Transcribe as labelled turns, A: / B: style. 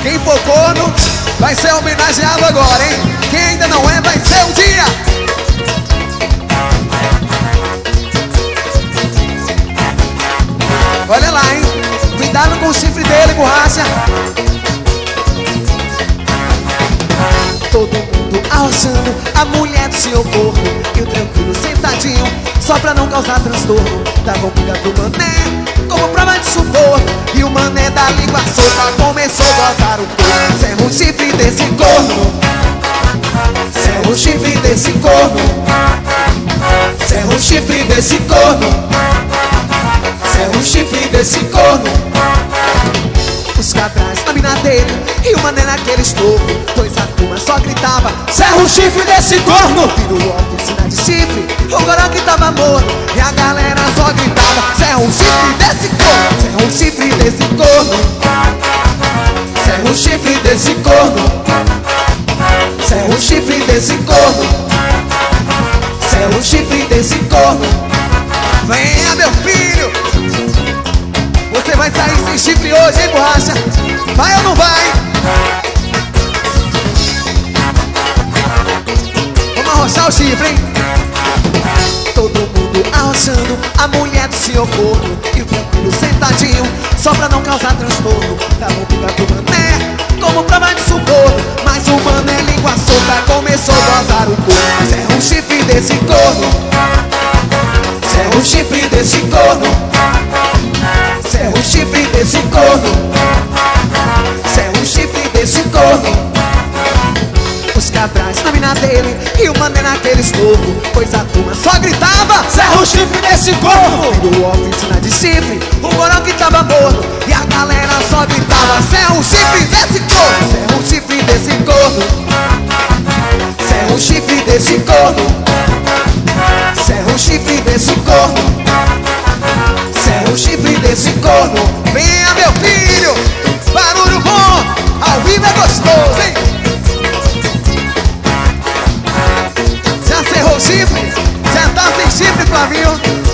A: Quem for corno vai ser homenageado agora, hein? Quem ainda não é, vai ser um dia. Olha lá, hein? Cuidado com o chifre dele, borracha. Todo mundo arrochando, a mulher do seu corpo e o tranquilo sentadinho, só pra não causar transtorno. Dava um pica pro mané, como prova de suborno. E o mané da língua solta começou a gozar o corpo. Serra o chifre desse corno, serra o chifre desse corno, serra o chifre desse corno, serra o chifre desse corno. Os cadrais na mina dele e o mané naquele estouro, pois a turma só gritava: serra o chifre desse corno! Virou oficina de chifre, o goró que tava morto, e a galera só gritava: serra o chifre desse corno! Serra o chifre desse corno, serra o chifre desse corno, serra o chifre desse corno, serra o chifre desse corno. Venha, meu filho! Você vai sair sem chifre hoje, hein, borracha? Vai ou não vai? Vamos arrochar o chifre, hein? Todo mundo arrochando, a mulher do senhor corno e o tranquilo sentadinho, só pra não causar transtorno. Dava um pica pro mané, como prova de suborno. Mas o mané língua solta começou a gozar o corno. Serra o chifre desse corno, serra o chifre desse corno, serra o chifre desse corno, serra o chifre desse corno. Os cadrais na mina dele e o mané naquele estouro, pois a turma só gritava: serra o chifre desse corno! Virou oficina de chifre, o goró que tava morto, e a galera só gritava: serra o chifre desse corno! Serra o chifre desse corno, serra o chifre desse corno, serra o chifre desse corno, serra o chifre desse corno. Venha, meu filho! Barulho bom! Ao vivo é gostoso, hein? Já cerrou o chifre? Já tá sem chifre, Flavinho?